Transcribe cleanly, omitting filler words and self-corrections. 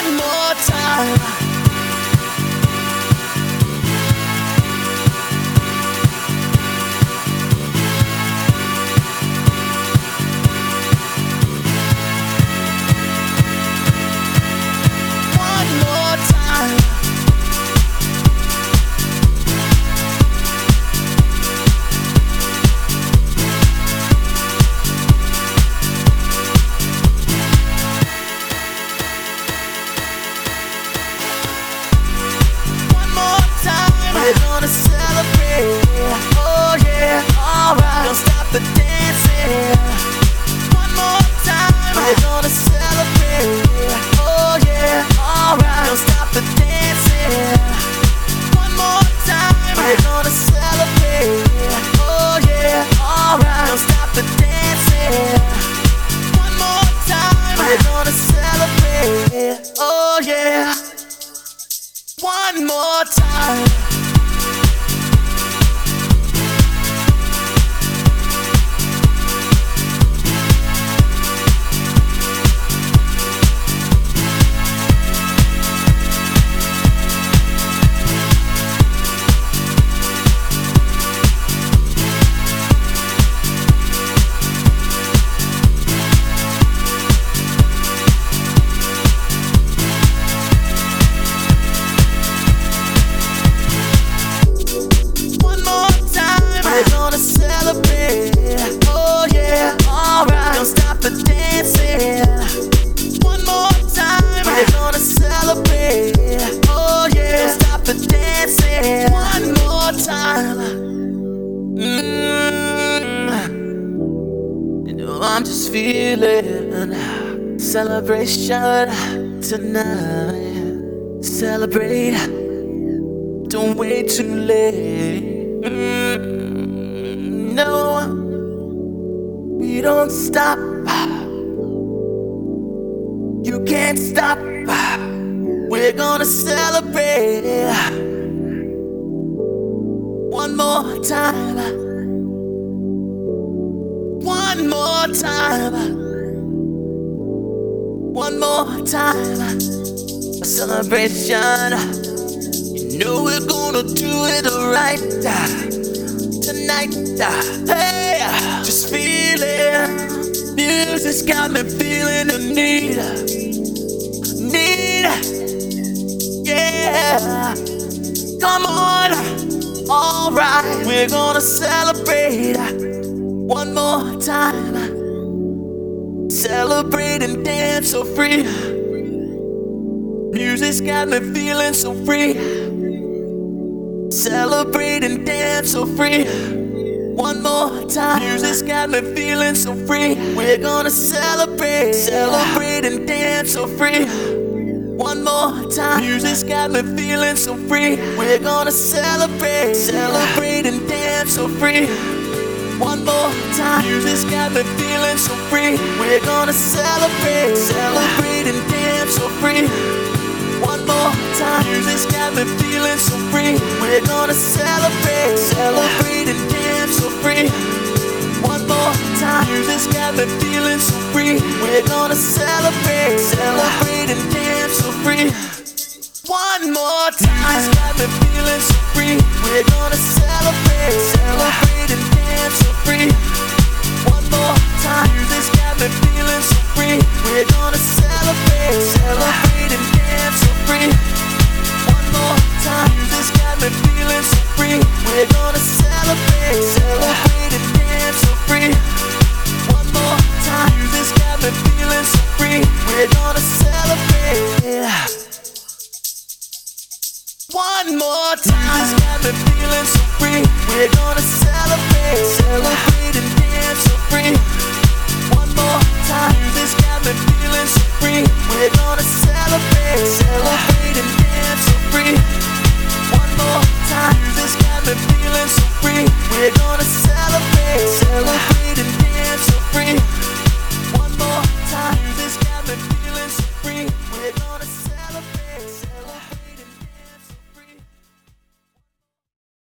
One more time. One more time. We're gonna celebrate, oh yeah, alright. Don't stop the dancing. One more time. We're gonna celebrate, oh yeah, alright. Don't stop the dancing. One more time. We're gonna celebrate, oh yeah, alright. Don't stop the dancing. One more time. We're gonna celebrate, oh yeah. One more time. We're gonna celebrate, oh yeah, alright. Don't stop the dancing. One more time. We're gonna celebrate, oh yeah. Don't stop the dancing. One more time. You know I'm just feeling celebration tonight. Celebrate, don't wait too late. No, we don't stop. You can't stop. We're gonna celebrate. One more time. One more time. One more time. A celebration. You know we're gonna do it right tonight. Hey, just feeling. Music's got me feeling the need. Yeah. Come on. Alright, we're gonna celebrate one more time. Celebrate and dance so free. Music's got me feeling so free. Celebrate and dance so free. One more time. Music's got me feeling so free. We're gonna celebrate. Celebrate and dance so free. One more time. Music's got me feeling so free. We're gonna celebrate. Celebrate and dance so free. One more time. Music's got me feeling so free. We're gonna celebrate. Celebrate and dance so free. One more time. Music's got me feeling so free. We're gonna celebrate. Celebrate and dance so free. One more time. Music's got me feeling so free. We're gonna celebrate. Celebrate and dance so free. One more time. Music's got me feeling so free. We're gonna celebrate. Celebrate and dance so free. One more time. Music's got me feeling so free. We're gonna celebrate. Celebrate and dance so free. One more time. Music's got me feeling so free. We're gonna celebrate. Celebrate and dance so free. One more time. Music's got me feeling so free. We're gonna celebrate. One more time. Music's got me feeling so free. We're gonna celebrate. Celebrate and dance so free. One more time. Music's got me feeling so free. We're gonna celebrate. Celebrate and dance so free. One more